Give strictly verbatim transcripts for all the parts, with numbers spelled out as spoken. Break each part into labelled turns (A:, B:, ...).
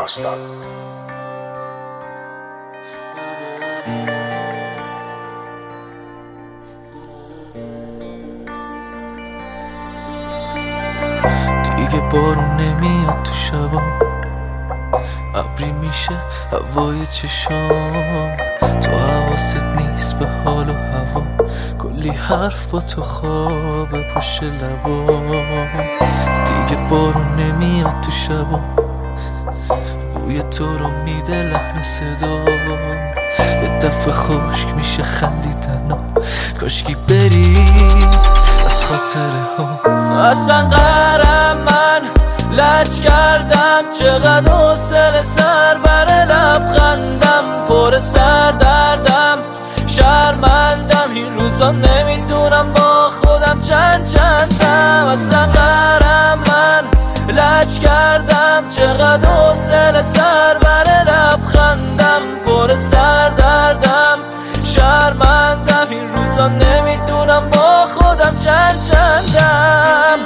A: داستان.
B: دیگه بارون نمیاد تو شبا، ابری میشه هوای چشام، تو حواست نیست به حال و هوا، کلی حرف با تو خواب پشت لبام. دیگه بارون نمیاد تو شبا، بوی تو رو میده لحن صدام، یه دفعه خشک میشه خندیدنم، کاشکی بری از خاطره ها. اصلا قهرم من لج کردم، چقدر حوصله سر بر لبخندم، پر سر دردم شرمندم، این روزا نمیدونم با خودم چند چندم. اصلا قهرم من لج کردم، چقدر حوصله سر بر لبخندم، پر سر دردم شرمندم، این روزا نمیدونم با خودم چند چندم.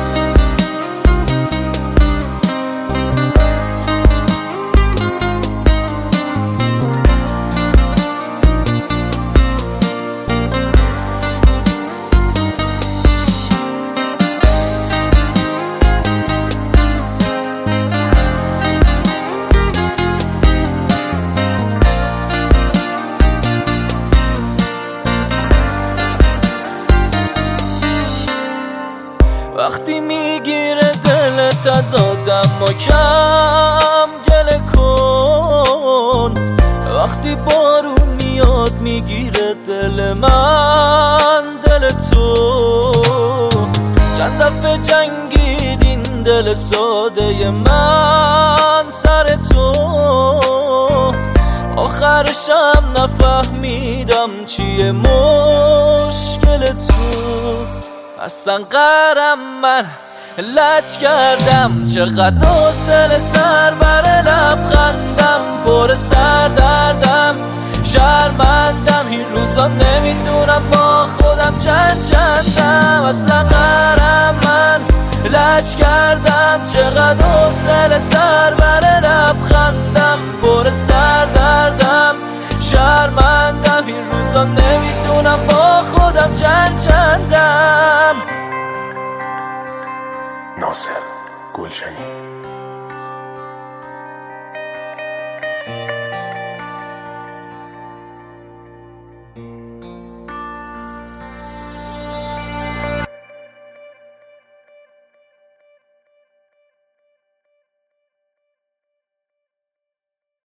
B: وقتی میگیره دلت از آدم و کم گله کن، وقتی بارون میاد میگیره دل من دل تو، چند دفعه جنگید این دل ساده من سر تو، آخرشم نفهمیدم چیه مشکل تو. اصلا قهرم من لج کردم، چقدر حوصله سر بر لبخندم، پر سر دردم شرمندم، این روزا نمیدونم با خودم چند چندم. اصلا قهرم من لج کردم، چقدر حوصله سر بر لبخندم، پر سر دردم شرمندم، این روزا نمیدونم با خودم چند چندم.
A: ناصر گلشنی.